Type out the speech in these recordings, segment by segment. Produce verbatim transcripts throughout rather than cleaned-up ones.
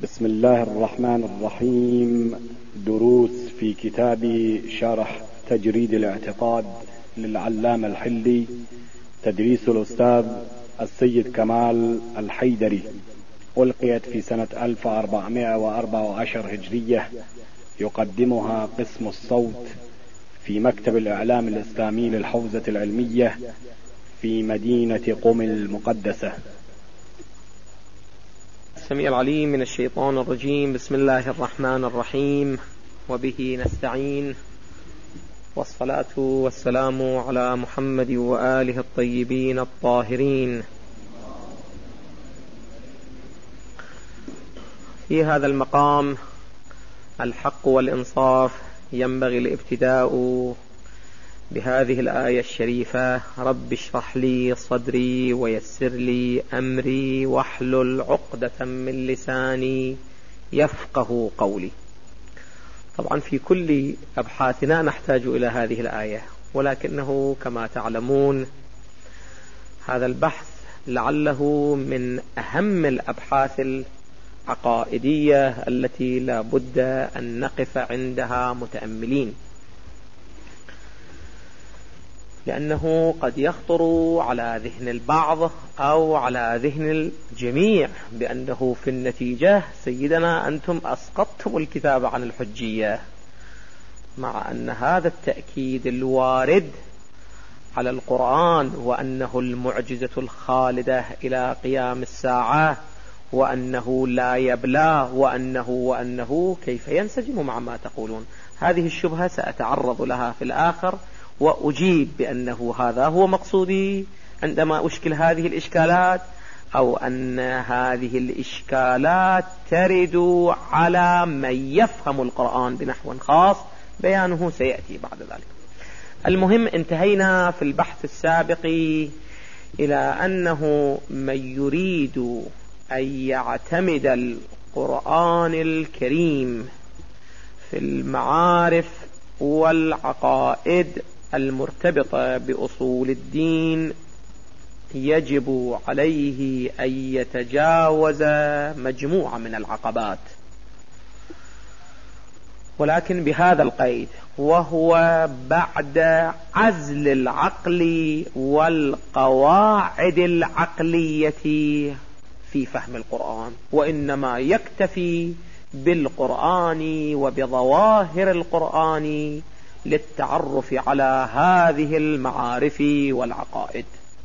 بسم الله الرحمن الرحيم. دروس في كتاب شرح تجريد الاعتقاد للعلامة الحلي، تدريس الأستاذ السيد كمال الحيدري، ألقيت في سنة ألف وأربعمائة وأربعة عشر هجرية. يقدمها قسم الصوت في مكتب الإعلام الإسلامي للحوزة العلمية في مدينة قم المقدسة. السميع العليم من الشيطان الرجيم. بسم الله الرحمن الرحيم، وبه نستعين، والصلاة والسلام على محمد وآله الطيبين الطاهرين. في هذا المقام الحق والإنصاف ينبغي الابتداء بهذه الآية الشريفة: رب اشرح لي صدري ويسر لي أمري واحلل عقدة من لساني يفقه قولي. طبعا في كل أبحاثنا نحتاج إلى هذه الآية، ولكنه كما تعلمون هذا البحث لعله من أهم الأبحاث العقائدية التي لا بد أن نقف عندها متأملين، لأنه قد يخطر على ذهن البعض أو على ذهن الجميع بأنه في النتيجة سيدنا أنتم أسقطتم الكتاب عن الحجية، مع أن هذا التأكيد الوارد على القرآن وأنه المعجزة الخالدة إلى قيام الساعة، وأنه لا يبلى، وأنه وأنه كيف ينسجم مع ما تقولون. هذه الشبهة سأتعرض لها في الآخر، وأجيب بأنه هذا هو مقصودي عندما أشكل هذه الإشكالات، أو أن هذه الإشكالات ترد على من يفهم القرآن بنحو خاص، بيانه سيأتي بعد ذلك. المهم، انتهينا في البحث السابق إلى أنه من يريد أن يعتمد القرآن الكريم في المعارف والعقائد المرتبطة بأصول الدين يجب عليه أن يتجاوز مجموعة من العقبات، ولكن بهذا القيد، وهو بعد عزل العقل والقواعد العقلية في فهم القرآن، وإنما يكتفي بالقرآن وبظواهر القرآن للتعرف على هذه المعارف والعقائد.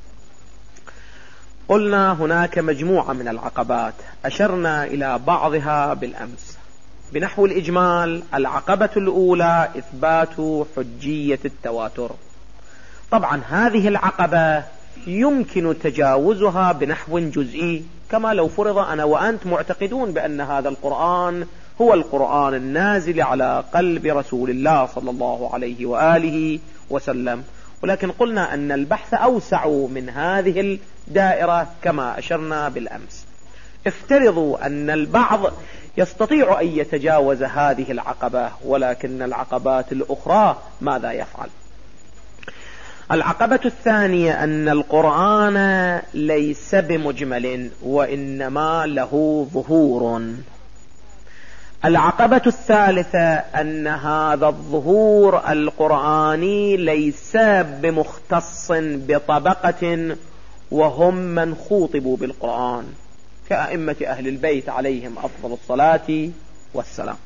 قلنا هناك مجموعة من العقبات أشرنا إلى بعضها بالأمس. بنحو الإجمال، العقبة الأولى إثبات حجية التواتر. طبعا هذه العقبة يمكن تجاوزها بنحو جزئي، كما لو فرض أنا وأنت معتقدون بأن هذا القرآن هو القرآن النازل على قلب رسول الله صلى الله عليه وآله وسلم، ولكن قلنا أن البحث أوسع من هذه الدائرة كما أشرنا بالأمس. افترضوا أن البعض يستطيع أن يتجاوز هذه العقبة، ولكن العقبات الأخرى ماذا يفعل؟ العقبة الثانية أن القرآن ليس بمجمل، وإنما له ظهور. العقبة الثالثة أن هذا الظهور القرآني ليس بمختص بطبقة وهم من خوطبوا بالقرآن كأئمة أهل البيت عليهم أفضل الصلاة والسلام.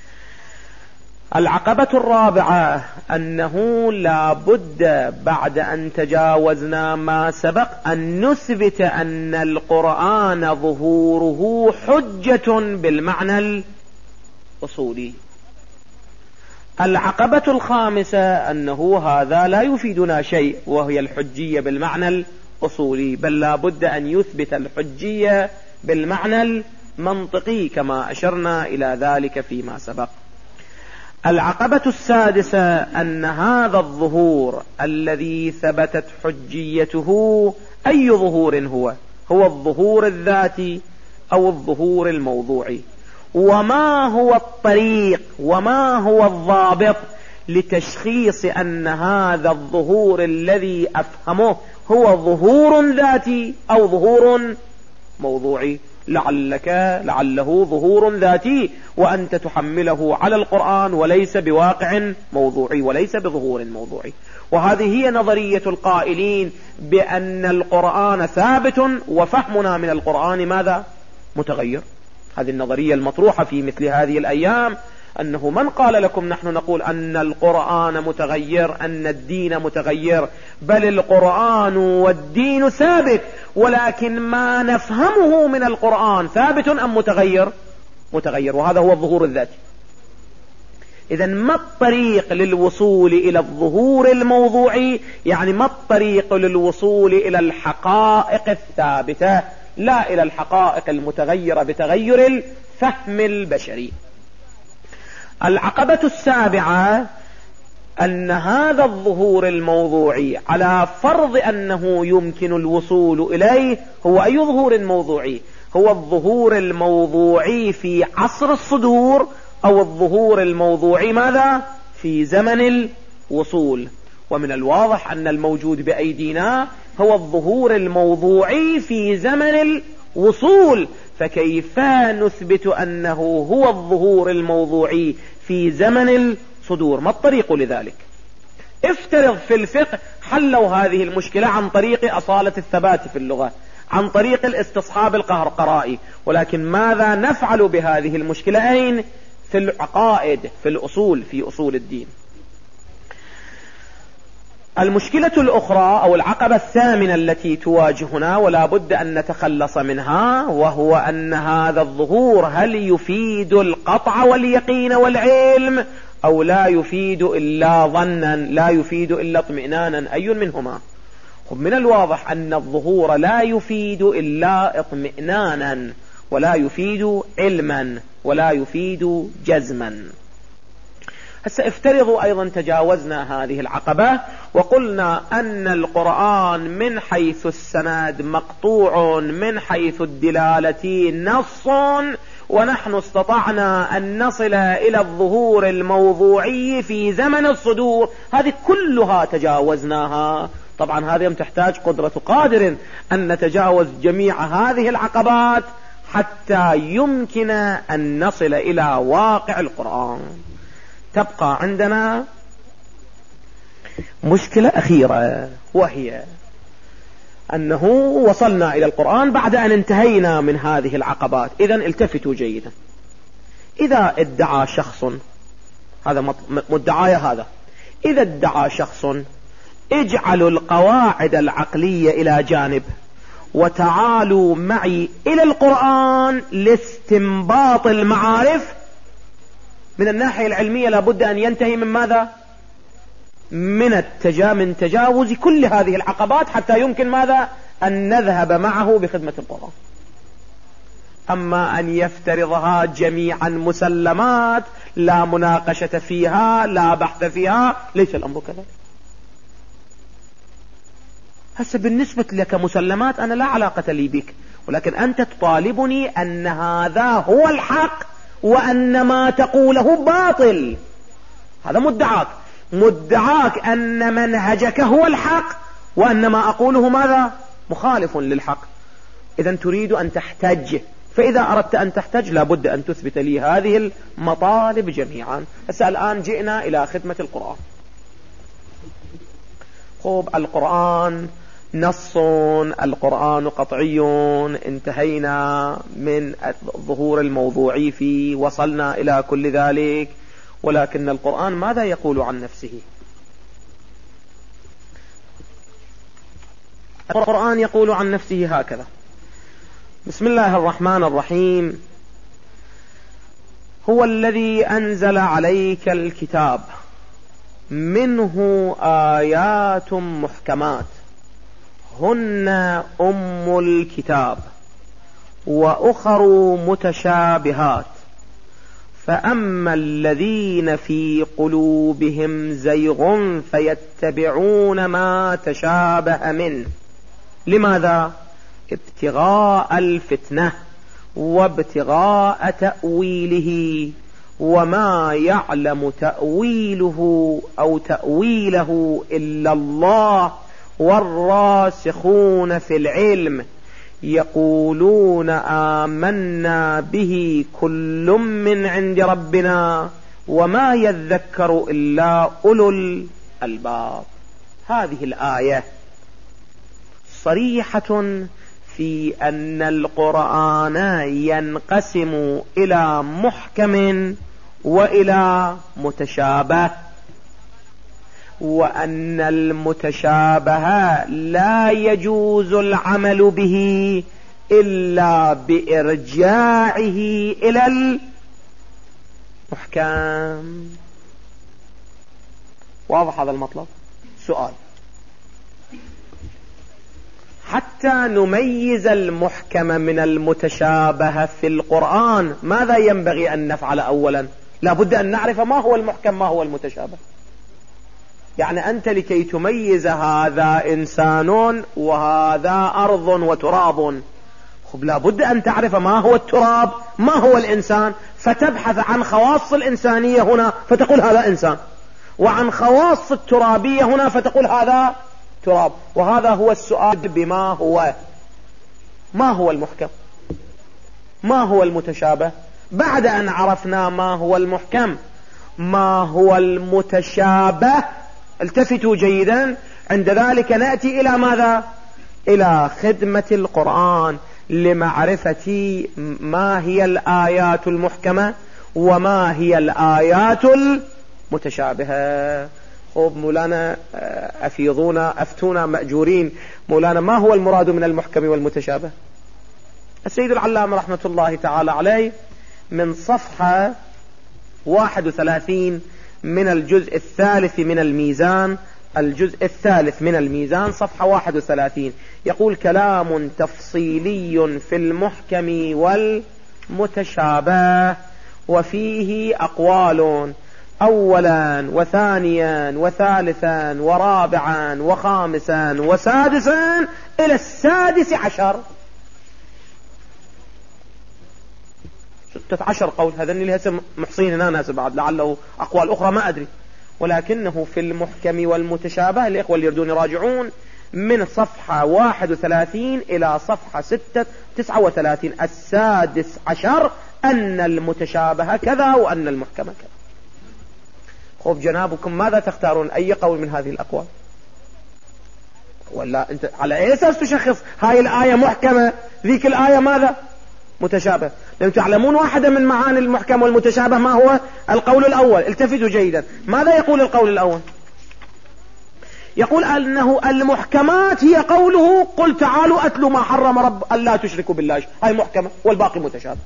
العقبة الرابعة أنه لا بد بعد أن تجاوزنا ما سبق أن نثبت أن القرآن ظهوره حجة بالمعنى الأصولي. العقبة الخامسة أنه هذا لا يفيدنا شيء، وهي الحجية بالمعنى الأصولي، بل لا بد أن يثبت الحجية بالمعنى المنطقي كما أشرنا إلى ذلك فيما سبق. العقبة السادسة أن هذا الظهور الذي ثبتت حجيته أي ظهور هو؟ هو الظهور الذاتي أو الظهور الموضوعي؟ وما هو الطريق وما هو الضابط لتشخيص أن هذا الظهور الذي أفهمه هو ظهور ذاتي أو ظهور موضوعي؟ لعلك لعله ظهور ذاتي، وأنت تحمله على القرآن وليس بواقع موضوعي وليس بظهور موضوعي. وهذه هي نظرية القائلين بأن القرآن ثابت وفهمنا من القرآن ماذا؟ متغير. هذه النظرية المطروحة في مثل هذه الأيام، أنه من قال لكم نحن نقول أن القرآن متغير، أن الدين متغير؟ بل القرآن والدين ثابت، ولكن ما نفهمه من القرآن ثابت أم متغير؟ متغير، وهذا هو الظهور الذاتي. إذن ما الطريق للوصول إلى الظهور الموضوعي؟ يعني ما الطريق للوصول إلى الحقائق الثابتة، لا إلى الحقائق المتغيرة بتغير الفهم البشري. العقبة السابعة أن هذا الظهور الموضوعي على فرض أنه يمكن الوصول إليه هو أي ظهور موضوعي؟ هو الظهور الموضوعي في عصر الصدور، أو الظهور الموضوعي ماذا؟ في زمن الوصول. ومن الواضح أن الموجود بأيدينا هو الظهور الموضوعي في زمن الوصول، فكيف نثبت أنه هو الظهور الموضوعي في زمن الصدور؟ ما الطريق لذلك؟ افترض في الفقه حلوا هذه المشكلة عن طريق أصالة الثبات في اللغة، عن طريق الاستصحاب القهرقرائي، ولكن ماذا نفعل بهذه المشكلة أين؟ في العقائد، في الأصول، في أصول الدين. المشكلة الأخرى أو العقبة الثامنة التي تواجهنا ولا بد أن نتخلص منها، وهو أن هذا الظهور هل يفيد القطع واليقين والعلم، أو لا يفيد إلا ظنا، لا يفيد إلا اطمئنانا؟ أي منهما؟ من الواضح أن الظهور لا يفيد إلا اطمئنانا، ولا يفيد علما، ولا يفيد جزما. هسه افترضوا أيضا تجاوزنا هذه العقبة وقلنا أن القرآن من حيث السند مقطوع، من حيث الدلالة نص، ونحن استطعنا أن نصل إلى الظهور الموضوعي في زمن الصدور. هذه كلها تجاوزناها. طبعا هذه تحتاج قدرة قادر أن نتجاوز جميع هذه العقبات حتى يمكن أن نصل إلى واقع القرآن. تبقى عندنا مشكلة أخيرة، وهي أنه وصلنا إلى القرآن بعد أن انتهينا من هذه العقبات. إذن التفتوا جيدا. إذا ادعى شخص، هذا مدعاي هذا، إذا ادعى شخص اجعلوا القواعد العقلية إلى جانب وتعالوا معي إلى القرآن لاستنباط المعارف، من الناحية العلمية لابد أن ينتهي من ماذا؟ من التجا من تجاوز كل هذه العقبات حتى يمكن ماذا؟ أن نذهب معه بخدمة القرآن. أما أن يفترضها جميعا مسلمات لا مناقشة فيها لا بحث فيها، ليس الأمر كذلك. هسه بالنسبة لك مسلمات أنا لا علاقة لي بك، ولكن أنت تطالبني أن هذا هو الحق وأن ما تقوله باطل. هذا مدعاك، مدعاك أن منهجك هو الحق وأن ما أقوله ماذا؟ مخالف للحق. إذن تريد أن تحتج، فإذا أردت أن تحتج لابد أن تثبت لي هذه المطالب جميعا. هسه الآن جئنا إلى خدمة القرآن. خب القرآن نص، القرآن قطعي، انتهينا من الظهور الموضوعي فيه، وصلنا إلى كل ذلك، ولكن القرآن ماذا يقول عن نفسه؟ القرآن يقول عن نفسه هكذا: بسم الله الرحمن الرحيم، هو الذي أنزل عليك الكتاب منه آيات محكمات هن أم الكتاب وأخر متشابهات، فأما الذين في قلوبهم زيغ فيتبعون ما تشابه منه. لماذا؟ ابتغاء الفتنة وابتغاء تأويله، وما يعلم تأويله أو تأويله إلا الله والراسخون في العلم يقولون آمنا به كل من عند ربنا وما يذكر إلا أولو الألباب. هذه الآية صريحة في أن القرآن ينقسم إلى محكم وإلى متشابه، وأن المتشابه لا يجوز العمل به إلا بإرجاعه إلى المحكم. واضح هذا المطلب؟ سؤال: حتى نميز المحكم من المتشابه في القرآن ماذا ينبغي أن نفعل؟ أولا لابد أن نعرف ما هو المحكم ما هو المتشابه. يعني أنت لكي تميز هذا إنسان وهذا أرض وتراب، خب لابد أن تعرف ما هو التراب ما هو الإنسان، فتبحث عن خواص الإنسانية هنا فتقول هذا إنسان، وعن خواص الترابية هنا فتقول هذا تراب. وهذا هو السؤال: بما هو ما هو المحكم ما هو المتشابه؟ بعد أن عرفنا ما هو المحكم ما هو المتشابه، التفتوا جيدا، عند ذلك نأتي إلى ماذا؟ إلى خدمة القرآن لمعرفة ما هي الآيات المحكمة وما هي الآيات المتشابهة. خب مولانا أفيضونا أفتونا مأجورين، مولانا ما هو المراد من المحكم والمتشابه؟ السيد العلامة رحمة الله تعالى عليه من صفحة واحد وثلاثين من الجزء الثالث من الميزان، الجزء الثالث من الميزان صفحة واحد وثلاثين، يقول: كلام تفصيلي في المحكم والمتشابه وفيه أقوال، أولا وثانيا وثالثا ورابعا وخامسا وسادسا إلى السادس عشر. ستة عشر قول، هذا اللي هسه محصين هنا ناس بعد، لعله أقوال أخرى ما أدري، ولكنه في المحكم والمتشابه الإخوة اللي يردون يراجعون من صفحة واحد وثلاثين إلى صفحة ستة تسعة وثلاثين، السادس عشر أن المتشابه كذا وأن المحكم كذا. خب جنابكم ماذا تختارون؟ أي قول من هذه الأقوال؟ ولا أنت على أي أساس تشخص هاي الآية محكمة ذيك الآية ماذا؟ متشابه؟ لأن تعلمون واحدة من معاني المحكم والمتشابه ما هو؟ القول الأول. التفتوا جيدا، ماذا يقول القول الأول؟ يقول أنه المحكمات هي قوله: قل تعالوا أتلوا ما حرم رب ألا تشركوا بالله، هاي محكمة والباقي متشابه.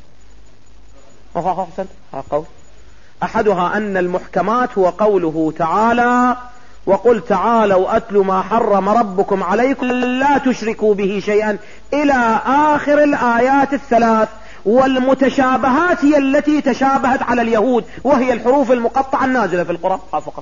أحسن، ها قول أحدها أن المحكمات هو قوله تعالى: وقل تعالوا أتلوا ما حرم ربكم عليكم لا تشركوا به شيئا إلى آخر الآيات الثلاث. والمتشابهات هي التي تشابهت على اليهود وهي الحروف المقطعة النازلة في القرآن فقط.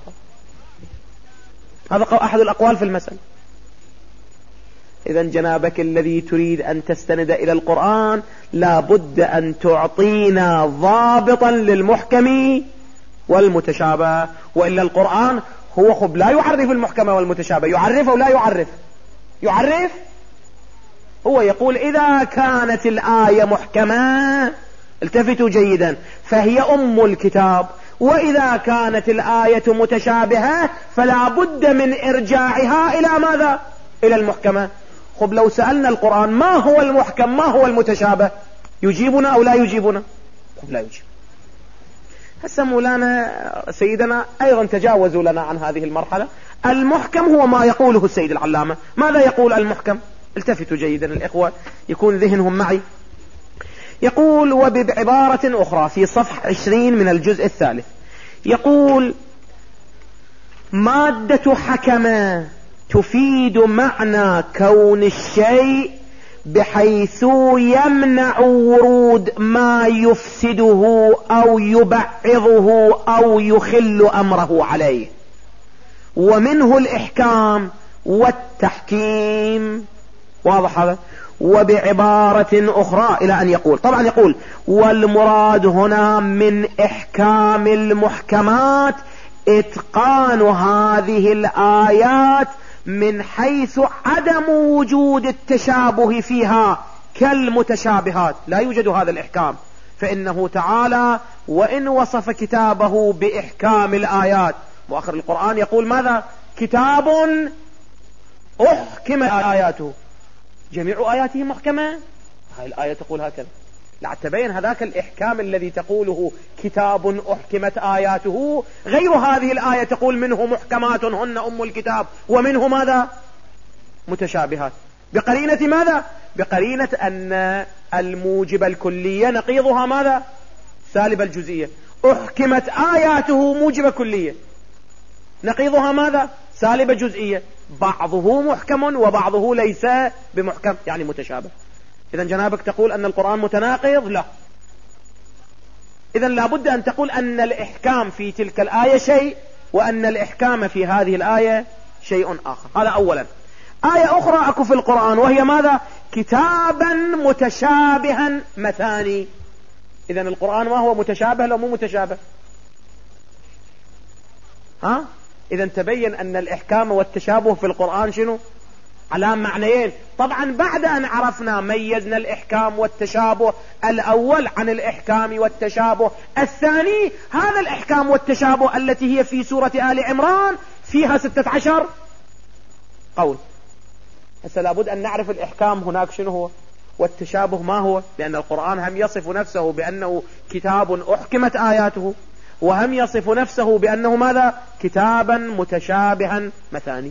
هذا أحد الأقوال في المسألة. إذا جنابك الذي تريد أن تستند إلى القرآن لا بد أن تعطينا ضابطا للمحكم والمتشابه، وإلا القرآن هو خب لا يعرف المحكم والمتشابه، يعرفه ولا يعرف؟ يعرف. هو يقول إذا كانت الآية محكمة، التفتوا جيدا، فهي أم الكتاب، وإذا كانت الآية متشابهة فلا بد من إرجاعها إلى ماذا؟ إلى المحكمة. خب لو سألنا القرآن ما هو المحكم ما هو المتشابه، يجيبنا أو لا يجيبنا؟ خب لا يجيب. هسه مولانا سيدنا أيضا تجاوزوا لنا عن هذه المرحلة. المحكم هو ما يقوله السيد العلامة. ماذا يقول المحكم؟ التفتوا جيدا الإخوة يكون ذهنهم معي. يقول وبعبارة أخرى في صفحة عشرين من الجزء الثالث، يقول: مادة حكمة تفيد معنى كون الشيء بحيث يمنع ورود ما يفسده أو يبعضه أو يخل أمره عليه، ومنه الإحكام والتحكيم. واضح هذا؟ وبعبارة أخرى إلى أن يقول، طبعا يقول: والمراد هنا من إحكام المحكمات إتقان هذه الآيات من حيث عدم وجود التشابه فيها كالمتشابهات، لا يوجد هذا الإحكام. فإنه تعالى وإن وصف كتابه بإحكام الآيات، وآخر القرآن يقول ماذا؟ كتاب أحكم آياته، جميع آياته محكمة. هاي الآية تقول هكذا، لعل تبين هذاك الإحكام الذي تقوله كتاب أحكمت آياته غير هذه الآية تقول منه محكمات هن أم الكتاب ومنه ماذا؟ متشابهات. بقرينة ماذا؟ بقرينة أن الموجب الكلية نقيضها ماذا؟ سالب الجزئية. أحكمت آياته موجب كلية، نقيضها ماذا؟ سالب جزئية. بعضه محكم وبعضه ليس بمحكم، يعني متشابه. إذا جنابك تقول أن القرآن متناقض؟ لا. إذا لابد أن تقول أن الإحكام في تلك الآية شيء وأن الإحكام في هذه الآية شيء آخر. هذا أولا. آية أخرى أكو في القرآن وهي ماذا؟ كتابا متشابها مثاني. إذا القرآن ما هو متشابه لو مو متشابه؟ ها؟ إذا تبين أن الإحكام والتشابه في القرآن شنو؟ على معنيين. طبعا بعد أن عرفنا ميزنا الإحكام والتشابه الأول عن الإحكام والتشابه الثاني، هذا الإحكام والتشابه التي هي في سورة آل عمران فيها ستة عشر قول. هسه لابد أن نعرف الإحكام هناك شنو هو والتشابه ما هو، لأن القرآن هم يصف نفسه بأنه كتاب أحكمت آياته، وهم يصف نفسه بأنه ماذا؟ كتابا متشابها مثاني.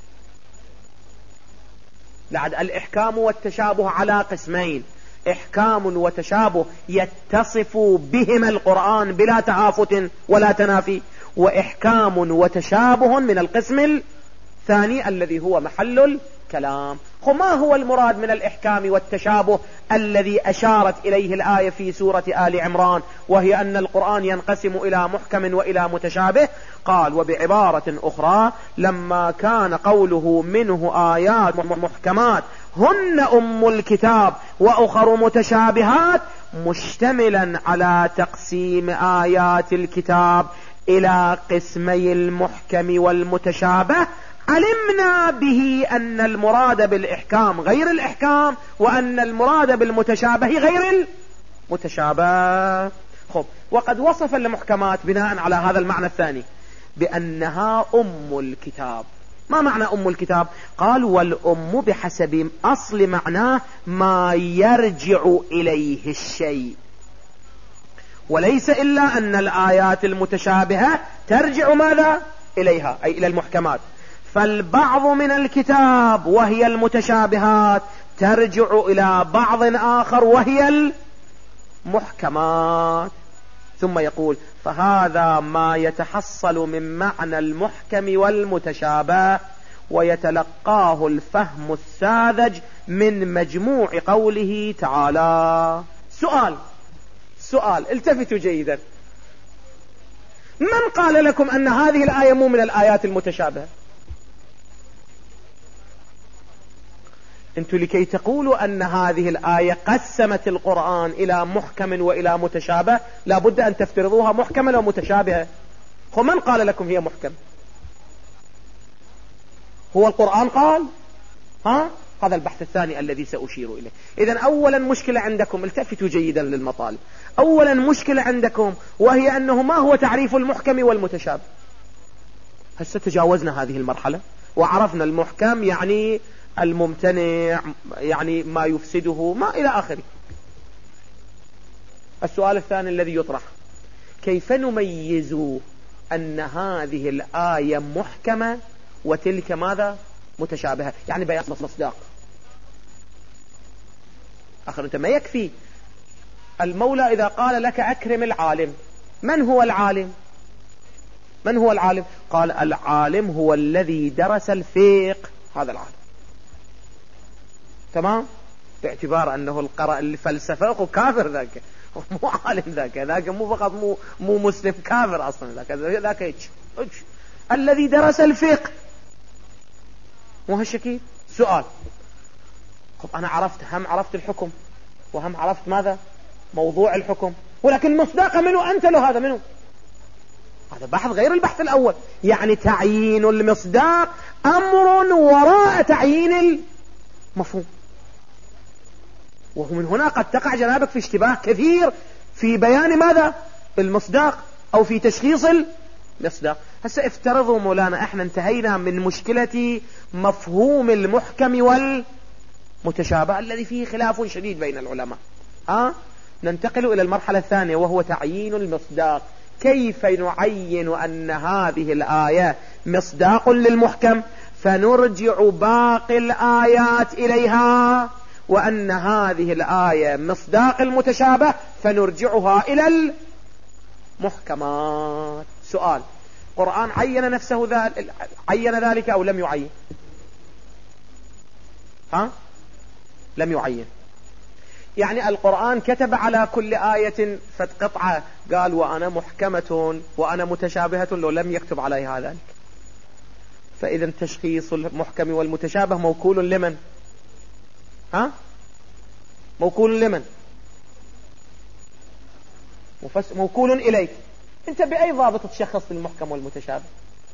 لعد الإحكام والتشابه على قسمين: إحكام وتشابه يتصف بهما القرآن بلا تهافت ولا تنافي، وإحكام وتشابه من القسم الثاني الذي هو محل الكلام. ما هو المراد من الإحكام والتشابه الذي أشارت إليه الآية في سورة آل عمران، وهي أن القرآن ينقسم إلى محكم وإلى متشابه؟ قال: وبعبارة أخرى، لما كان قوله منه آيات محكمات هن أم الكتاب وأخر متشابهات مشتملا على تقسيم آيات الكتاب إلى قسمي المحكم والمتشابه، علمنا به أن المراد بالإحكام غير الإحكام، وأن المراد بالمتشابه غير المتشابه. خب، وقد وصف المحكمات بناء على هذا المعنى الثاني بأنها أم الكتاب. ما معنى أم الكتاب؟ قال: والأم بحسب أصل معناه ما يرجع إليه الشيء، وليس إلا أن الآيات المتشابهة ترجع ماذا؟ إليها، أي إلى المحكمات. فالبعض من الكتاب وهي المتشابهات ترجع إلى بعض آخر وهي المحكمات. ثم يقول: فهذا ما يتحصل من معنى المحكم والمتشابه، ويتلقاه الفهم الساذج من مجموع قوله تعالى. سؤال سؤال التفتوا جيدا: من قال لكم أن هذه الآية مو من الآيات المتشابهة؟ انتوا لكي تقولوا أن هذه الآية قسمت القرآن إلى محكم وإلى متشابه لابد أن تفترضوها محكمة ومتشابهة. ومن قال لكم هي محكم؟ هو القرآن قال؟ ها؟ هذا البحث الثاني الذي سأشير إليه. إذن أولا مشكلة عندكم، التفتوا جيدا للمطالب. أولا مشكلة عندكم وهي أنه ما هو تعريف المحكم والمتشابه. هسه تجاوزنا هذه المرحلة وعرفنا المحكم يعني الممتنع، يعني ما يفسده، ما إلى آخره. السؤال الثاني الذي يطرح: كيف نميز أن هذه الآية محكمة وتلك ماذا؟ متشابهة؟ يعني بيان مصداق. آخر أنت ما يكفي المولى إذا قال لك أكرم العالم. من هو العالم؟ من هو العالم؟ قال: العالم هو الذي درس الفقه. هذا العالم، تمام؟ باعتبار أنه القرأ الفلسفة وكافر ذاك، مو عالم ذاك، ذاك مو فقط مو مو مسلم، كافر أصلا ذاك ذاك هيك الذي درس الفقه. مو هالشكل؟ سؤال: خب أنا عرفت، هم عرفت الحكم وهم عرفت ماذا؟ موضوع الحكم، ولكن مصداق منه أنت له، هذا منه؟ هذا بحث غير البحث الأول. يعني تعيين المصداق أمر وراء تعيين المفهوم، ومن هنا قد تقع جنابك في اشتباه كثير في بيان ماذا؟ المصداق أو في تشخيص المصداق. هسه افترضوا مولانا احنا انتهينا من مشكلة مفهوم المحكم والمتشابه الذي فيه خلاف شديد بين العلماء. ها؟ ننتقل إلى المرحلة الثانية وهو تعيين المصداق. كيف نعين أن هذه الآية مصداق للمحكم فنرجع باقي الآيات إليها، وأن هذه الآية مصداق المتشابه فنرجعها إلى المحكمات. سؤال: القرآن عين نفسه ذلك عين ذلك أو لم يعين؟ ها؟ لم يعين. يعني القرآن كتب على كل آية قطعة قال وأنا محكمة وأنا متشابهة، لو لم يكتب عليها ذلك. فإذا تشخيص المحكم والمتشابه موكول لمن؟ ها؟ موكول لمن؟ موكول إليك. أنت بأي ضابط تشخص المحكم والمتشابه؟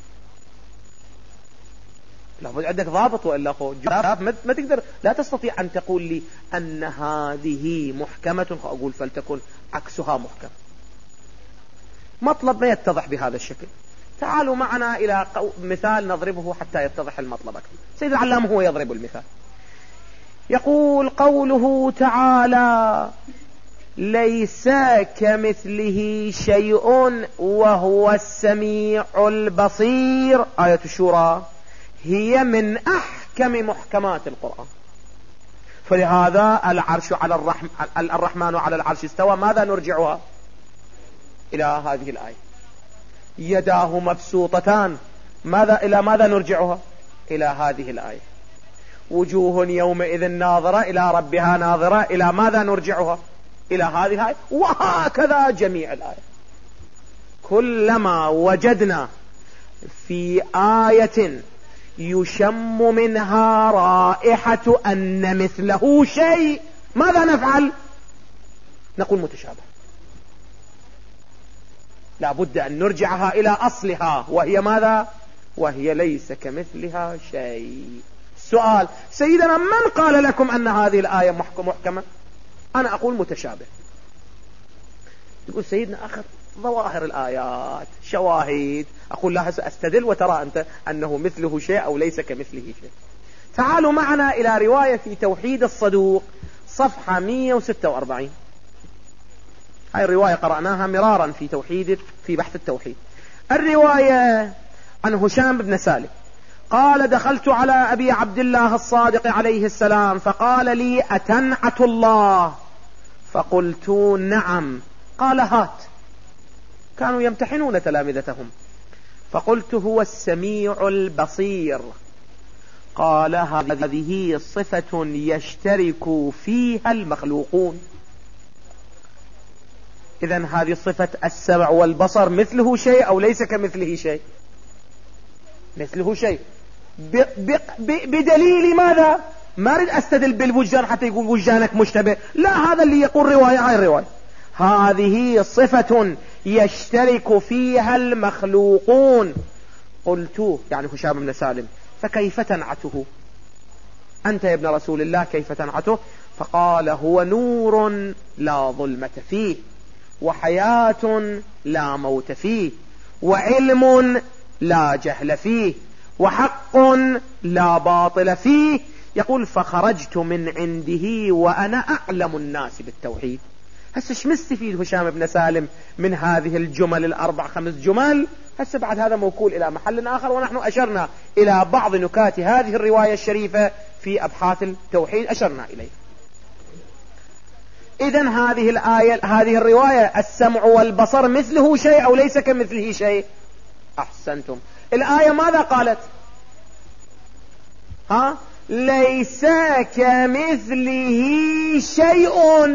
لابد عندك ضابط، وإلا ما تقدر، لا تستطيع أن تقول لي أن هذه محكمة أقول فلتكن عكسها محكم. مطلب ما يتضح بهذا الشكل. تعالوا معنا إلى مثال نضربه حتى يتضح المطلب أكثر. سيد العلام هو يضرب المثال، يقول قوله تعالى ليس كمثله شيء وهو السميع البصير، آية الشورى، هي من أحكم محكمات القرآن. فلهذا العرش على الرحم الرحمن على العرش استوى، ماذا نرجعها؟ إلى هذه الآية. يداه مبسوطتان، ماذا إلى ماذا نرجعها؟ إلى هذه الآية. وجوه يومئذ ناظرة إلى ربها ناظرة، إلى ماذا نرجعها؟ إلى هذه الآية. وهكذا جميع الآية. كلما وجدنا في آية يشم منها رائحة أن مثله شيء، ماذا نفعل؟ نقول متشابه. لا بد أن نرجعها إلى أصلها، وهي ماذا؟ وهي ليس كمثلها شيء. سؤال: سيدنا من قال لكم أن هذه الآية محكمة؟ أنا أقول متشابه. تقول سيدنا أخذ ظواهر الآيات شواهد. أقول لها سأستدل وترى أنت أنه مثله شيء أو ليس كمثله شيء. تعالوا معنا إلى رواية في توحيد الصدوق صفحة مئة وستة وأربعين. هاي الرواية قرأناها مرارا في توحيد في بحث التوحيد. الرواية عن هشام بن سالم قال دخلت على أبي عبد الله الصادق عليه السلام فقال لي أتنعت الله؟ فقلت نعم. قال هات. كانوا يمتحنون تلامذتهم. فقلت هو السميع البصير. قال هذه صفة يشترك فيها المخلوقون. إذن هذه صفة السمع والبصر مثله شيء أو ليس كمثله شيء؟ مثله شيء. ب ب ب بدليل ماذا؟ ما أريد أستدل بالوجدان حتى يقول وجدانك مشتبه، لا، هذا اللي يقول رواية. هاي الرواية هذه صفة يشترك فيها المخلوقون. قلت يعني هشام بن سالم فكيف تنعته أنت يا ابن رسول الله؟ كيف تنعته؟ فقال هو نور لا ظلمة فيه، وحياة لا موت فيه، وعلم لا جهل فيه، وحق لا باطل فيه. يقول فخرجت من عنده وأنا أعلم الناس بالتوحيد. هسه ايش مستفيد هشام بن سالم من هذه الجمل الأربع خمس جمل؟ هسه بعد هذا موكول إلى محل آخر، ونحن أشرنا إلى بعض نكات هذه الرواية الشريفة في أبحاث التوحيد أشرنا إليه. إذن هذه الآية هذه الرواية السمع والبصر مثله شيء أو ليس كمثله شيء؟ أحسنتم. الآية ماذا قالت؟ ها؟ ليس كمثله شيء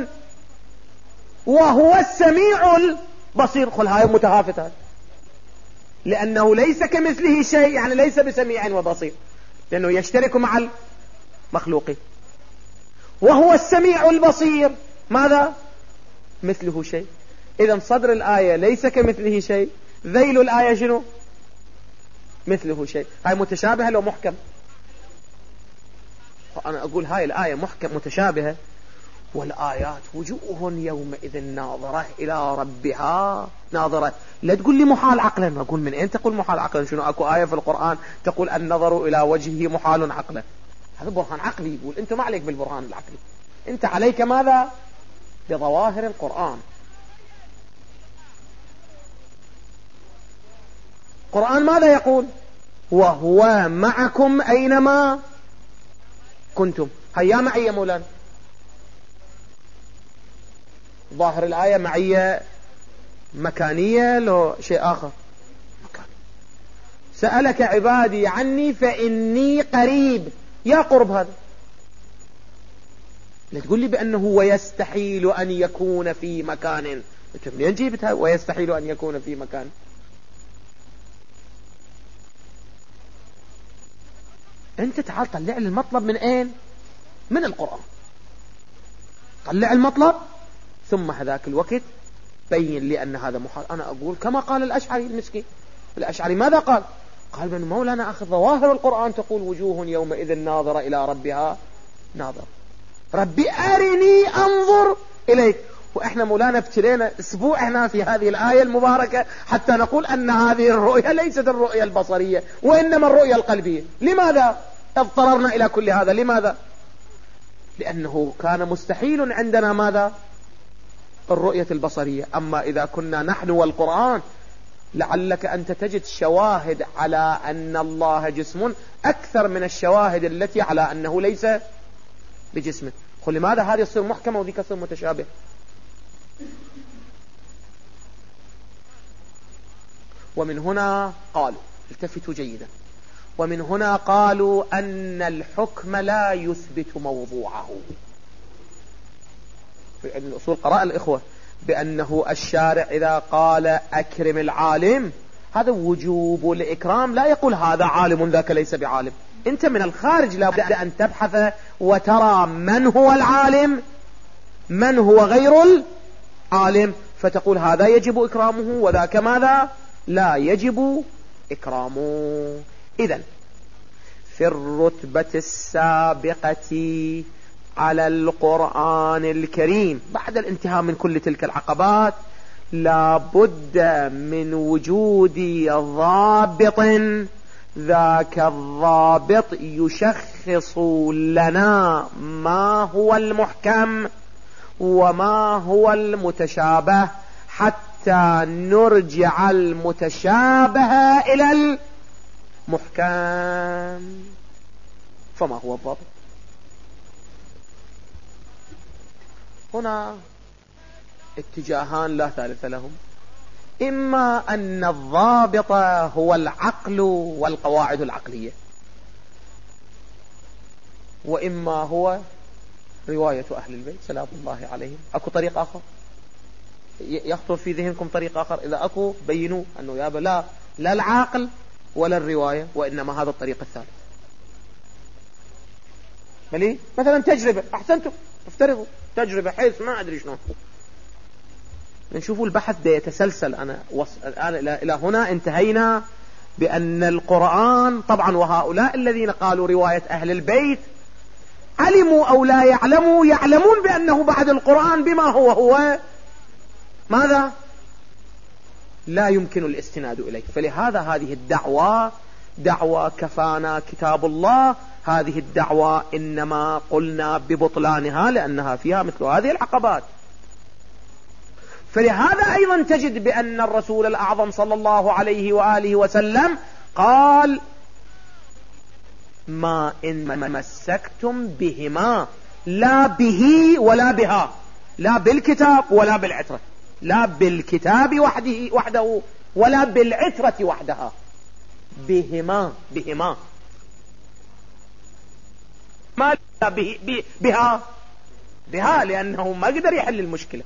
وهو السميع البصير. قل هاي متهافتان، لأنه ليس كمثله شيء يعني ليس بسميع وبصير، لأنه يشترك مع المخلوقين. وهو السميع البصير ماذا؟ مثله شيء. إذن صدر الآية ليس كمثله شيء ذيل الآية شنو؟ مثله شيء. هاي متشابهة لو محكم؟ أنا أقول هاي الآية محكم متشابهة، والآيات وجوه يومئذ ناظرة إلى ربها ناظرة. لا تقول لي محال عقلا. أقول من أين تقول محال عقلا؟ شنو أكو آية في القرآن تقول النظر إلى وجهه محال عقلا؟ هذا برهان عقلي. يقول أنت ما عليك بالبرهان العقلي، أنت عليك ماذا؟ بظواهر القرآن. القرآن ماذا يقول؟ وهو معكم أينما كنتم. هيا معي يا مولانا. ظاهر الآية معية مكانية لو شيء آخر؟ مكان. سألك عبادي عني فإني قريب. يا قرب هذا. لا تقول لي بأنه ويستحيل أن يكون في مكان. انت منين جيبتها ويستحيل أن يكون في مكان؟ انت تعال طلع لي المطلب من اين؟ من القرآن. طلع المطلب ثم هذاك الوقت بين لي أن هذا محال. أنا أقول كما قال الأشعري المسكين. الأشعري ماذا قال؟ قال من مولانا أخذ ظواهر القرآن تقول وجوه يومئذ ناظرة إلى ربها ناظرة. ربي أرني أنظر إليك. وإحنا مولانا ابتلينا أسبوع إحنا في هذه الآية المباركة حتى نقول أن هذه الرؤية ليست الرؤية البصرية وإنما الرؤية القلبية. لماذا اضطررنا إلى كل هذا؟ لماذا؟ لأنه كان مستحيل عندنا ماذا؟ الرؤية البصرية. أما إذا كنا نحن والقرآن لعلك أنت تجد شواهد على أن الله جسم أكثر من الشواهد التي على أنه ليس بجسمه. قل لماذا هذه تصير محكمة وذيك تصير متشابه؟ ومن هنا قالوا، التفتوا جيدا، ومن هنا قالوا أن الحكم لا يثبت موضوعه. في الأصول قراء الإخوة بأنه الشارع إذا قال أكرم العالم هذا وجوب الإكرام، لا يقول هذا عالم ذاك ليس بعالم. أنت من الخارج لا بد أن تبحث وترى من هو العالم من هو غير العالم، فتقول هذا يجب إكرامه وذاك ماذا لا يجب إكرامه. إذن في الرتبة السابقة على القرآن الكريم بعد الانتهاء من كل تلك العقبات لا بد من وجود ضابط، ذاك الضابط يشخص لنا ما هو المحكم وما هو المتشابه حتى نرجع المتشابه إلى المحكم. فما هو الضابط؟ هنا اتجاهان لا ثالث لهم. إما أن الضابط هو العقل والقواعد العقلية، وإما هو رواية أهل البيت سلام الله عليهم. أكو طريق آخر يخطر في ذهنكم؟ طريق آخر إذا أكو بينوا أنه يا لا لا العقل ولا الرواية وإنما هذا الطريق الثالث. ملي مثلا تجربة، أحسنتم افترضوا تجربة حيث ما أدري شنو نشوفوا البحث ده يتسلسل. أنا وص... الآن إلى هنا انتهينا بأن القرآن طبعا، وهؤلاء الذين قالوا رواية أهل البيت علموا أو لا يعلموا يعلمون بأنه بعد القرآن بما هو هو ماذا لا يمكن الاستناد إليه. فلهذا هذه الدعوة دعوة كفانا كتاب الله، هذه الدعوة إنما قلنا ببطلانها لأنها فيها مثل هذه العقبات. فلهذا أيضا تجد بأن الرسول الأعظم صلى الله عليه وآله وسلم قال ما إن مسكتم بهما، لا به ولا بها، لا بالكتاب ولا بالعترة، لا بالكتاب وحده وحده ولا بالعترة وحدها، بهما بهما ما لا به به بها بها لأنه ما قدر يحل المشكلة.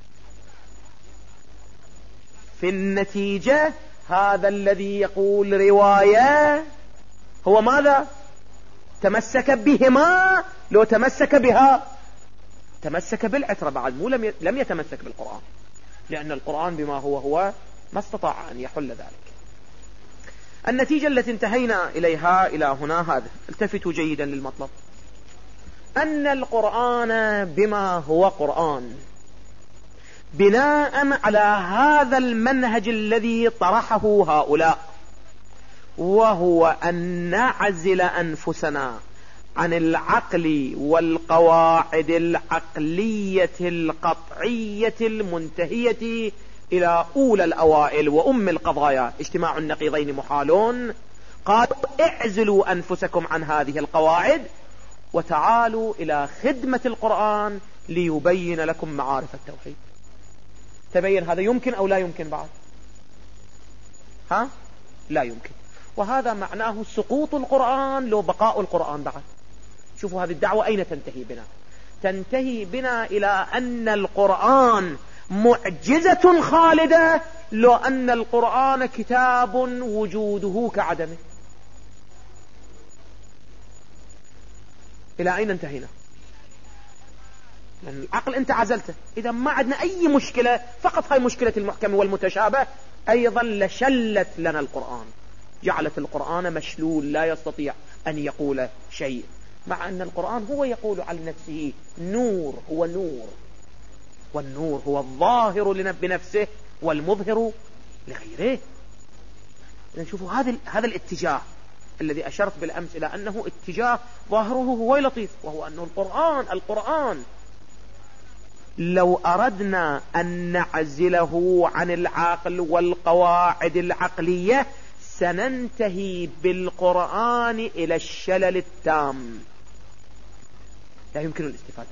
في النتيجة هذا الذي يقول رواية هو ماذا تمسك بهما، لو تمسك بها تمسك بالعترة بعد، مو لم لم يتمسك بالقرآن، لأن القرآن بما هو هو ما استطاع أن يحل ذلك. النتيجة التي انتهينا إليها إلى هنا هذا، التفتوا جيدا للمطلب، أن القرآن بما هو قرآن بناء على هذا المنهج الذي طرحه هؤلاء، وهو أن نعزل أنفسنا عن العقل والقواعد العقلية القطعية المنتهية إلى أولى الأوائل وأم القضايا. اجتماع النقيضين محال. قالوا اعزلوا أنفسكم عن هذه القواعد وتعالوا إلى خدمة القرآن ليبين لكم معارف التوحيد. تبين هذا يمكن أو لا يمكن بعد؟ ها؟ لا يمكن. وهذا معناه سقوط القرآن لو بقاء القرآن بعد. شوفوا هذه الدعوة أين تنتهي بنا؟ تنتهي بنا إلى أن القرآن معجزة خالدة لو أن القرآن كتاب وجوده كعدمه. إلى أين انتهينا؟ لأن العقل أنت عزلته، إذا ما عندنا أي مشكلة، فقط هاي مشكلة المحكم والمتشابه، أيضا لشلت لنا القرآن، جعلت القرآن مشلول لا يستطيع أن يقول شيء، مع أن القرآن هو يقول على نفسه نور، هو نور، والنور هو الظاهر بنفسه والمظهر لغيره. نشوفوا هذا هذا الاتجاه الذي أشرت بالأمس إلى أنه اتجاه ظاهره هو لطيف، وهو أنه القرآن القرآن لو أردنا أن نعزله عن العقل والقواعد العقلية سننتهي بالقرآن إلى الشلل التام، لا يمكن الاستفادة،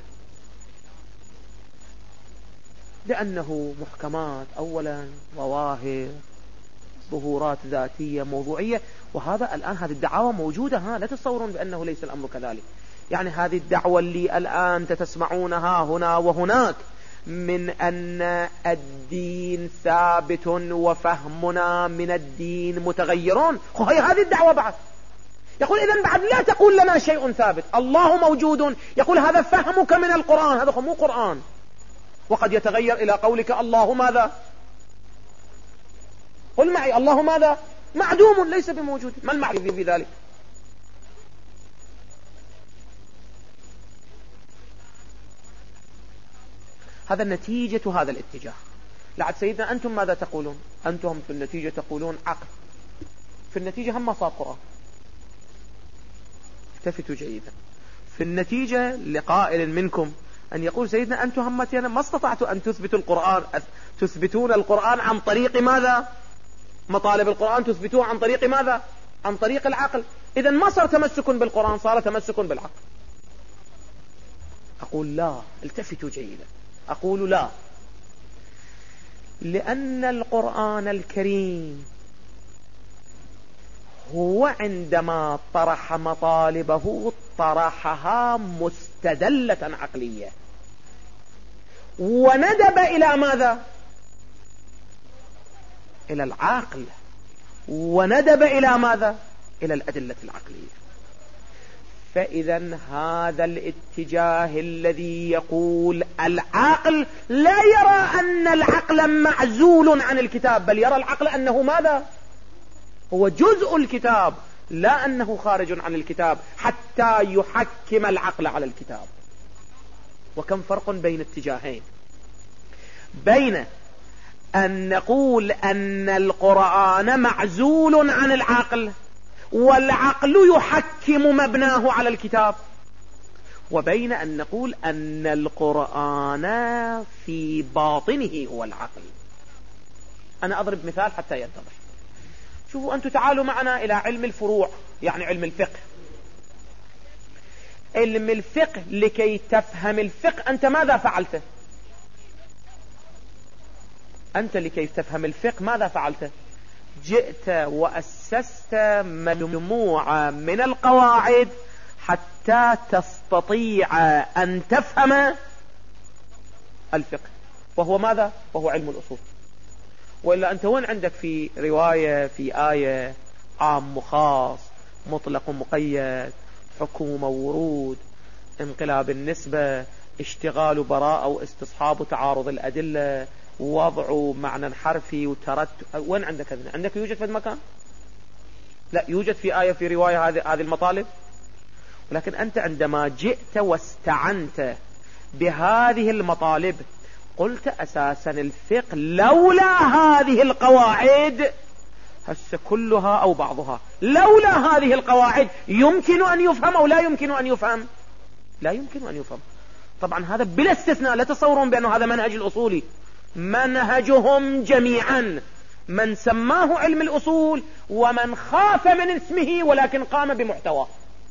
لأنه محكمات أولا، ظواهر، ظهورات ذاتية موضوعية. وهذا الآن هذه الدعوة موجودة، ها لا تتصورون بأنه ليس الأمر كذلك. يعني هذه الدعوة اللي الآن تتسمعونها هنا وهناك من أن الدين ثابت وفهمنا من الدين متغيرون، هي هذه الدعوة بعد. يقول إذن بعد لا تقول لنا شيء ثابت، الله موجود، يقول هذا فهمك من القرآن، هذا مو قرآن، وقد يتغير إلى قولك الله ماذا؟ قل معي الله ماذا؟ معدوم ليس بموجود. ما المعنى في ذلك؟ هذا نتيجة هذا الاتجاه. لعد سيدنا أنتم ماذا تقولون؟ أنتم في النتيجة تقولون عقل، في النتيجة هم صار قرآن. التفتوا جيدا. في النتيجة لقائل منكم أن يقول سيدنا أنتم همتين ما استطعتوا أن تثبتوا القرآن، تثبتون القرآن عن طريق ماذا؟ مطالب القرآن تثبتوها عن طريق ماذا؟ عن طريق العقل. إذن ما صار تمسك بالقرآن، صار تمسك بالعقل. أقول لا، التفتوا جيدا، أقول لا، لأن القرآن الكريم هو عندما طرح مطالبه طرحها مستدلة عقلية، وندب إلى ماذا؟ إلى العقل، وندب إلى ماذا؟ إلى الأدلة العقلية. فإذا هذا الاتجاه الذي يقول العقل لا يرى أن العقل معزول عن الكتاب، بل يرى العقل أنه ماذا؟ هو جزء الكتاب، لا أنه خارج عن الكتاب حتى يحكم العقل على الكتاب. وكم فرق بين اتجاهين، بين أن نقول أن القرآن معزول عن العقل والعقل يحكم مبناه على الكتاب، وبين أن نقول أن القرآن في باطنه هو العقل. أنا أضرب مثال حتى يتضح. شوفوا أنتم تعالوا معنا إلى علم الفروع، يعني علم الفقه. علم الفقه لكي تفهم الفقه أنت ماذا فعلت؟ أنت لكي تفهم الفقه ماذا فعلت؟ جئت وأسست مجموعة من القواعد حتى تستطيع أن تفهم الفقه، وهو ماذا؟ وهو علم الأصول. وإلا أنت وين عندك في رواية، في آية، عام وخاص، مطلق مقيد، حكم وورود، انقلاب النسبة، اشتغال براءة واستصحاب تعارض الأدلة، وضع معنى حرفي وترتب. وين عندك هذا؟ عندك يوجد في المكان؟ لا يوجد في آية في رواية هذه هذه المطالب. ولكن أنت عندما جئت واستعنت بهذه المطالب قلت أساسا الفقه لولا هذه القواعد هسه كلها أو بعضها، لولا هذه القواعد يمكن أن يفهم أو لا يمكن أن يفهم؟ لا يمكن أن يفهم. طبعا هذا بلا استثناء، لا تصورون بأنه هذا منهج الأصولي، منهجهم جميعا، من سماه علم الأصول ومن خاف من اسمه ولكن قام بمحتواه.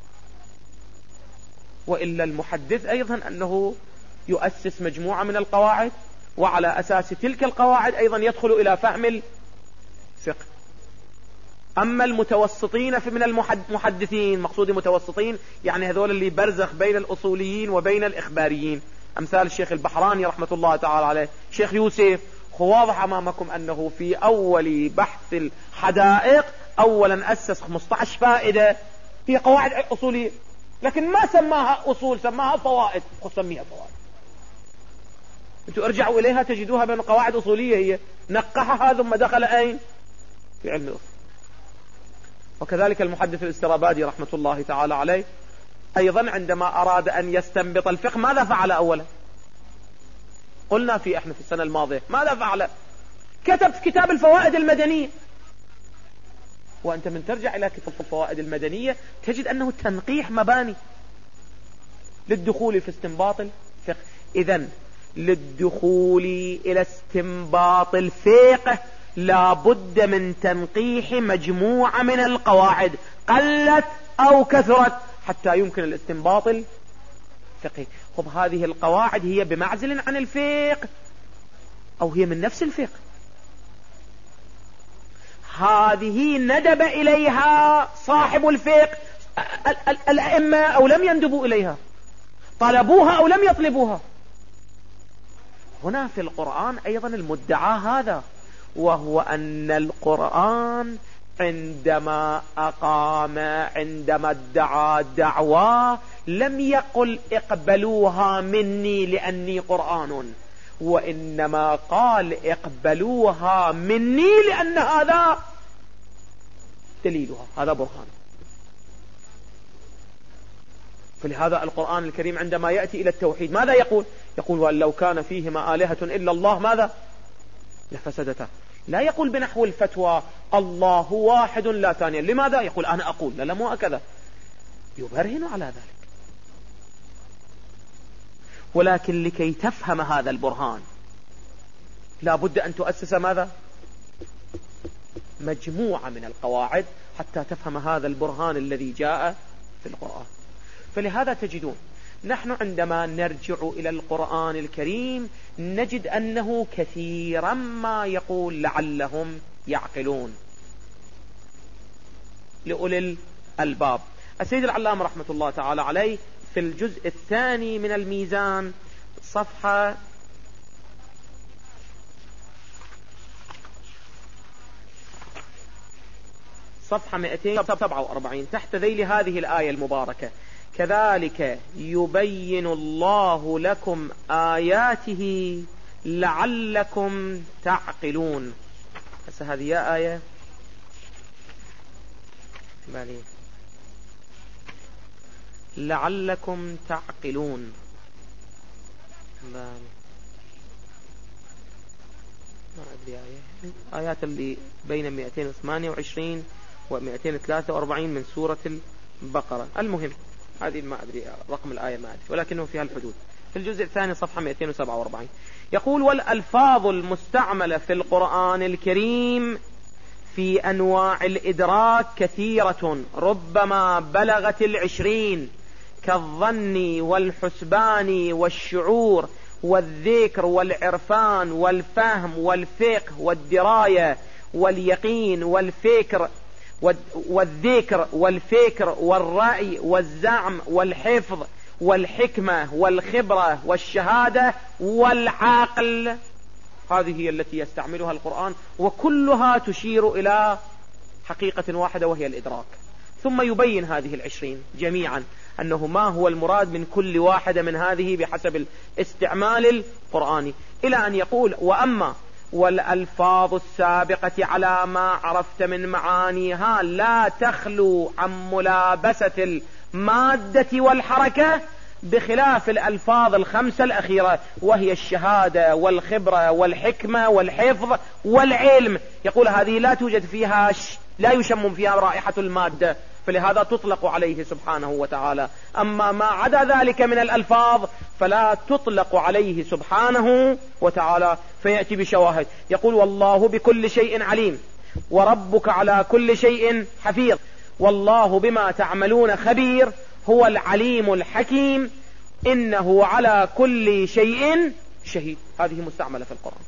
وإلا المحدث أيضا أنه يؤسس مجموعة من القواعد، وعلى أساس تلك القواعد أيضا يدخل إلى فهم الفقه. أما المتوسطين من المحدثين، مقصود متوسطين يعني هذول اللي برزخ بين الأصوليين وبين الإخباريين، أمثال الشيخ البحراني رحمة الله تعالى عليه، شيخ يوسف. واضح أمامكم أنه في أول بحث الحدائق أولا أسس خمسة عشر فائدة هي قواعد أصولية، لكن ما سماها أصول، سماها فوائد. خذ سميها فوائد، انتوا ارجعوا إليها تجدوها بين قواعد أصولية، هي نقحها ثم دخل أين؟ في علم الأصول. وكذلك المحدث الاسترابادي رحمة الله تعالى عليه أيضا عندما أراد أن يستنبط الفقه ماذا فعل أولا؟ قلنا في احنا في السنة الماضية ماذا فعل؟ كتب كتاب الفوائد المدنية. وأنت من ترجع إلى كتاب الفوائد المدنية تجد أنه تنقيح مباني للدخول في استنباط الفقه. إذن للدخول إلى استنباط الفقه لا بد من تنقيح مجموعة من القواعد قلت أو كثرت حتى يمكن الاستنباط الفقهي. خب هذه القواعد هي بمعزل عن الفقه أو هي من نفس الفقه؟ هذه ندب إليها صاحب الفقه الأئمة أو لم يندبوا إليها؟ طلبوها أو لم يطلبوها؟ هنا في القرآن أيضا المدعى هذا، وهو أن القرآن عندما أقام عندما ادعى دعوى لم يقل اقبلوها مني لأني قرآن، وإنما قال اقبلوها مني لأن هذا دليلها، هذا برهان. فلهذا القرآن الكريم عندما يأتي إلى التوحيد ماذا يقول؟ يقول وأن لو كان فيهما آلهة إلا الله ماذا؟ لفسدتا. لا يقول بنحو الفتوى الله واحد لا ثانيا. لماذا؟ يقول أنا أقول لا لا مو هكذا، يبرهن على ذلك. ولكن لكي تفهم هذا البرهان لا بد أن تؤسس ماذا؟ مجموعة من القواعد حتى تفهم هذا البرهان الذي جاء في القرآن. فلهذا تجدون نحن عندما نرجع إلى القرآن الكريم نجد أنه كثيرا ما يقول لعلهم يعقلون لأولي الألباب. السيد العلامة رحمة الله تعالى عليه في الجزء الثاني من الميزان صفحة صفحة مئتين وسبعة وأربعين تحت ذيل هذه الآية المباركة كذلك يبين الله لكم آياته لعلكم تعقلون. هسه هذه يا آية بالي لعلكم تعقلون بالي. ما أدري آية آيات اللي بين مئتين وثمانية وعشرين ومئتين وثلاثة وأربعين من سورة البقرة. المهم هذه ما أدري رقم الآية ما أدري، ولكنه فيها الحدود. في الجزء الثاني صفحة مئتين وسبعة وأربعين يقول والألفاظ المستعملة في القرآن الكريم في أنواع الإدراك كثيرة ربما بلغت العشرين كالظن والحسبان والشعور والذكر والعرفان والفهم والفقه والدراية واليقين والفكر والذكر والفكر والرأي والزعم والحفظ والحكمة والخبرة والشهادة والعقل. هذه هي التي يستعملها القرآن وكلها تشير إلى حقيقة واحدة وهي الإدراك. ثم يبين هذه العشرين جميعا أنه ما هو المراد من كل واحدة من هذه بحسب الاستعمال القرآني، إلى أن يقول: وأما والألفاظ السابقة على ما عرفت من معانيها لا تخلو عن ملابسة المادة والحركة، بخلاف الألفاظ الخمسة الأخيرة، وهي الشهادة والخبرة والحكمة والحفظ والعلم. يقول هذه لا توجد فيها ش... لا يشم فيها رائحة المادة، فلهذا تطلق عليه سبحانه وتعالى. أما ما عدا ذلك من الألفاظ فلا تطلق عليه سبحانه وتعالى، فيأتي بشواهد. يقول: والله بكل شيء عليم، وربك على كل شيء حفيظ، والله بما تعملون خبير، هو العليم الحكيم، إنه على كل شيء شهيد. هذه مستعملة في القرآن.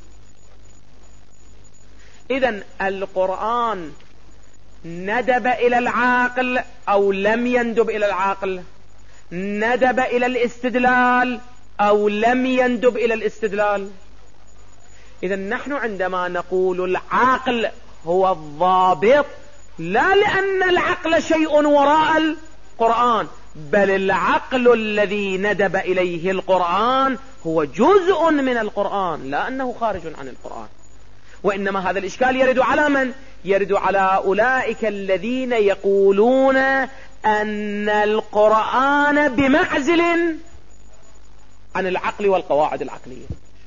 إذن القرآن ندب إلى العاقل أو لم يندب إلى العاقل؟ ندب إلى الاستدلال أو لم يندب إلى الاستدلال؟ إذن نحن عندما نقول العاقل هو الضابط، لا لأن العقل شيء وراء القرآن، بل العقل الذي ندب إليه القرآن هو جزء من القرآن، لا أنه خارج عن القرآن. وإنما هذا الإشكال يرد على من؟ يرد على أولئك الذين يقولون أن القرآن بمعزل عن العقل والقواعد العقلية.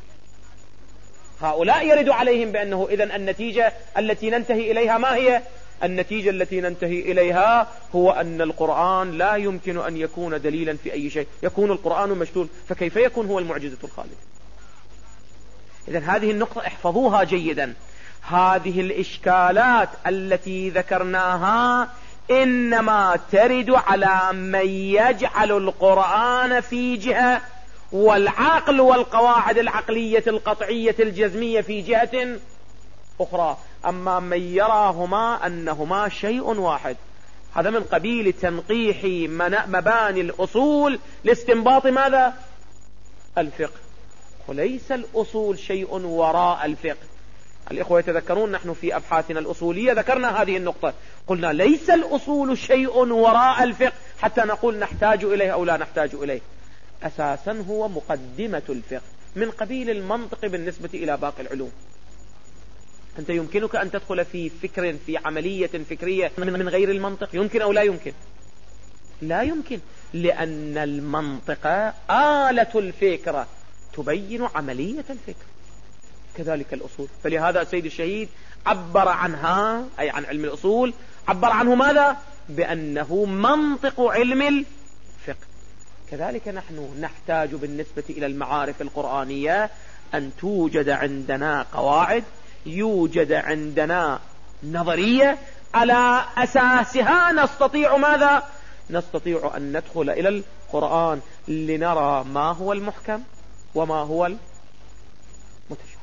هؤلاء يرد عليهم بأنه إذن النتيجة التي ننتهي إليها ما هي؟ النتيجة التي ننتهي إليها هو أن القرآن لا يمكن أن يكون دليلا في أي شيء، يكون القرآن مشتول، فكيف يكون هو المعجزة الخالدة؟ إذن هذه النقطة احفظوها جيدا. هذه الإشكالات التي ذكرناها إنما ترد على من يجعل القرآن في جهة، والعقل والقواعد العقلية القطعية الجزمية في جهة أخرى. أما من يراهما أنهما شيء واحد، هذا من قبيل تنقيح مباني الأصول لاستنباط ماذا؟ الفقه. وليس الأصول شيء وراء الفقه. الإخوة يتذكرون نحن في أبحاثنا الأصولية ذكرنا هذه النقطة، قلنا ليس الأصول شيء وراء الفقه حتى نقول نحتاج إليه أو لا نحتاج إليه. أساسا هو مقدمة الفقه، من قبيل المنطق بالنسبة إلى باقي العلوم. أنت يمكنك أن تدخل في فكر في عملية فكرية من غير المنطق؟ يمكن أو لا يمكن؟ لا يمكن، لأن المنطق آلة الفكرة تبين عملية الفكر، كذلك الأصول. فلهذا السيد الشهيد عبر عنها، أي عن علم الأصول، عبر عنه ماذا؟ بأنه منطق علم الفقه. كذلك نحن نحتاج بالنسبة إلى المعارف القرآنية أن توجد عندنا قواعد، يوجد عندنا نظرية، على أساسها نستطيع ماذا؟ نستطيع أن ندخل إلى القرآن لنرى ما هو المحكم وما هو المتشابه.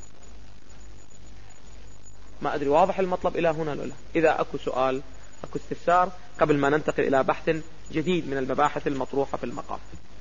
ما أدري واضح المطلب إلى هنا ولا لا؟ إذا أكو سؤال أكو استفسار قبل ما ننتقل إلى بحث جديد من المباحث المطروحة في المقام.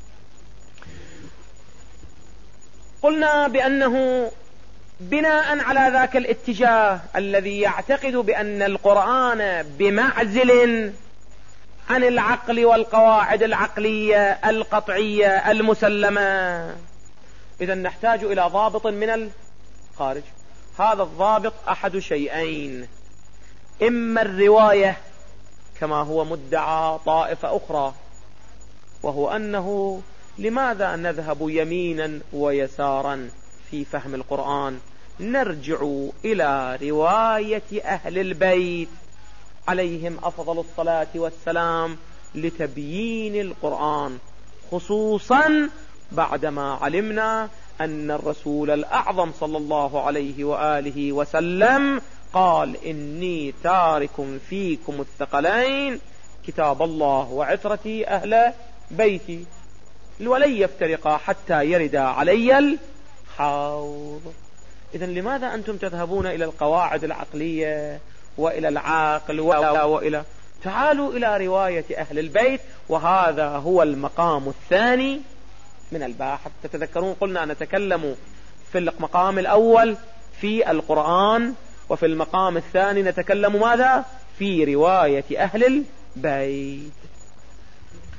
قلنا بأنه بناء على ذاك الاتجاه الذي يعتقد بأن القرآن بمعزل عن العقل والقواعد العقلية القطعية المسلمة، إذا نحتاج إلى ضابط من الخارج. هذا الضابط أحد شيئين: إما الرواية كما هو مدعى طائفة أخرى، وهو أنه لماذا نذهب يمينا ويسارا في فهم القرآن؟ نرجع إلى رواية أهل البيت عليهم أفضل الصلاة والسلام لتبيين القرآن، خصوصا بعدما علمنا أن الرسول الأعظم صلى الله عليه وآله وسلم قال: إني تارك فيكم الثقلين، كتاب الله وعترتي أهل بيتي، ولن يفترقا حتى يرد علي الحوض. إذن لماذا أنتم تذهبون إلى القواعد العقلية وإلى العقل وإلى تعالوا إلى رواية أهل البيت، وهذا هو المقام الثاني من الباحث. تتذكرون قلنا نتكلم في المقام الأول في القرآن، وفي المقام الثاني نتكلم ماذا؟ في رواية أهل البيت.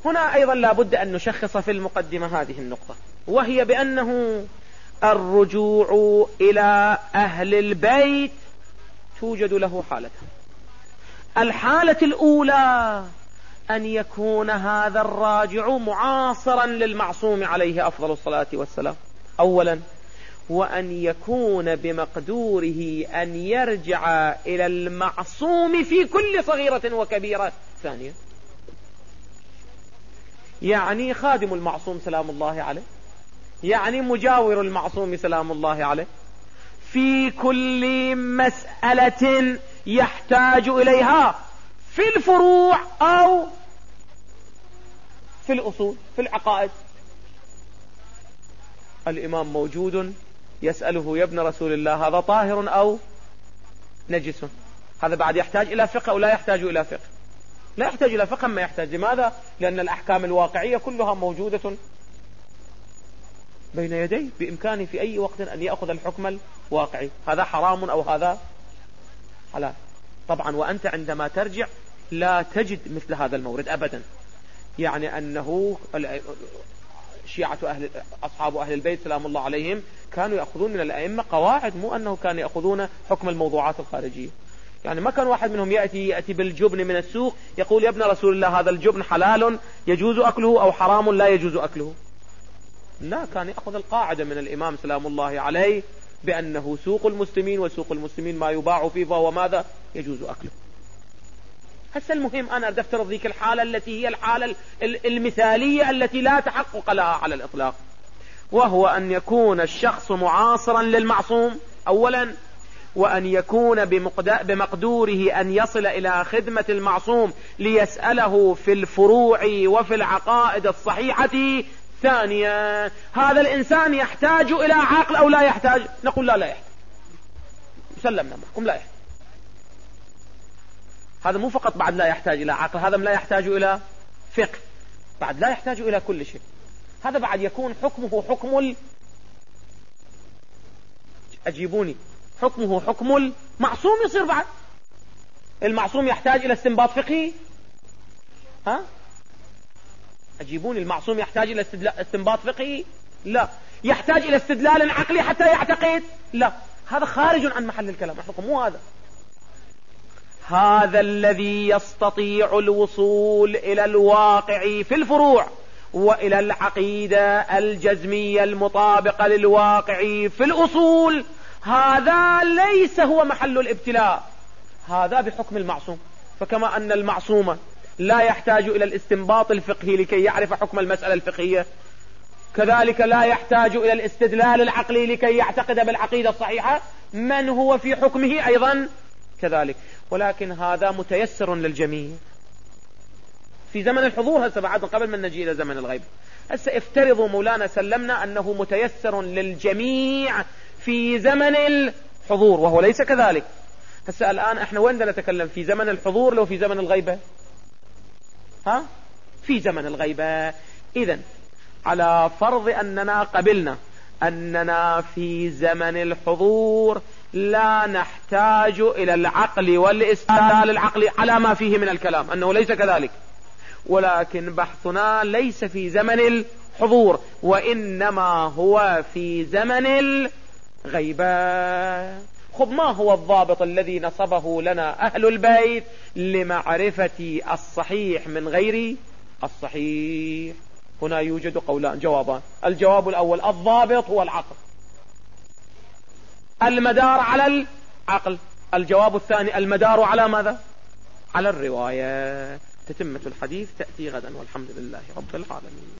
هنا أيضا لا بد أن نشخص في المقدمة هذه النقطة، وهي بأنه الرجوع إلى أهل البيت توجد له حالتان. الحالة الأولى أن يكون هذا الراجع معاصرا للمعصوم عليه أفضل الصلاة والسلام أولا، وأن يكون بمقدوره أن يرجع إلى المعصوم في كل صغيرة وكبيرة ثانيا. يعني خادم المعصوم سلام الله عليه، يعني مجاور المعصوم سلام الله عليه، في كل مسألة يحتاج إليها في الفروع أو في الأصول في العقائد. الإمام موجود يسأله يا ابن رسول الله هذا طاهر أو نجس، هذا بعد يحتاج إلى فقه أو لا يحتاج إلى فقه؟ لا يحتاج إلى فقه. ما يحتاج. لماذا؟ لأن الأحكام الواقعية كلها موجودة بين يديه، بإمكانه في أي وقت أن يأخذ الحكم الواقعي، هذا حرام أو هذا حلال. طبعا وأنت عندما ترجع لا تجد مثل هذا المورد أبدا. يعني أنه شيعة أهل أصحاب أهل البيت سلام الله عليهم كانوا يأخذون من الأئمة قواعد، مو أنه كانوا يأخذون حكم الموضوعات الخارجية. يعني ما كان واحد منهم يأتي يأتي بالجبن من السوق يقول يا ابن رسول الله هذا الجبن حلال يجوز أكله أو حرام لا يجوز أكله. لا، كان يأخذ القاعدة من الإمام سلام الله عليه بأنه سوق المسلمين وسوق المسلمين ما يباع فيه فهو ماذا يجوز أكله. هسه المهم أنا أردت أفترض ذيك الحالة التي هي الحالة المثالية التي لا تحقق لها على الإطلاق، وهو أن يكون الشخص معاصرا للمعصوم أولا، وأن يكون بمقدوره أن يصل إلى خدمة المعصوم ليسأله في الفروع وفي العقائد الصحيحة ثانيا. هذا الإنسان يحتاج إلى عقل أو لا يحتاج؟ نقول لا لا يحتاج، سلمنا معكم لا يحتاج. هذا مو فقط بعد لا يحتاج إلى عقل، هذا لا يحتاج إلى فقه، بعد لا يحتاج إلى كل شيء. هذا بعد يكون حكمه حكم ال... أجيبوني، حكمه حكم المعصوم يصير بعد. المعصوم يحتاج إلى استنباط فقهي؟ ها؟ أجيبوني، المعصوم يحتاج إلى استنباط فقهي؟ لا. يحتاج إلى استدلال عقلي حتى يعتقد؟ لا. هذا خارج عن محل الكلام، الحكم مو هذا. هذا الذي يستطيع الوصول إلى الواقع في الفروع وإلى العقيدة الجزمية المطابقة للواقع في الأصول، هذا ليس هو محل الابتلاء، هذا بحكم المعصوم. فكما أن المعصوم لا يحتاج إلى الاستنباط الفقهي لكي يعرف حكم المسألة الفقهية، كذلك لا يحتاج إلى الاستدلال العقلي لكي يعتقد بالعقيدة الصحيحة، من هو في حكمه أيضا كذلك. ولكن هذا متيسر للجميع في زمن الحضور. هسه بعد قبل ما نجي إلى زمن الغيب، هسه افترضوا مولانا سلمنا أنه متيسر للجميع في زمن الحضور وهو ليس كذلك. هسه الآن احنا وين بدنا نتكلم، في زمن الحضور لو في زمن الغيبة؟ ها؟ في زمن الغيبة. إذن على فرض أننا قبلنا أننا في زمن الحضور لا نحتاج إلى العقل والاستدلال العقلي على ما فيه من الكلام أنه ليس كذلك، ولكن بحثنا ليس في زمن الحضور وإنما هو في زمن الغيبة. خب ما هو الضابط الذي نصبه لنا أهل البيت لمعرفة الصحيح من غير الصحيح؟ هنا يوجد قولان جوابان. الجواب الأول الضابط هو العقل، المدار على العقل. الجواب الثاني المدار على ماذا؟ على الرواية. تتمة الحديث تأتي غدا والحمد لله رب العالمين.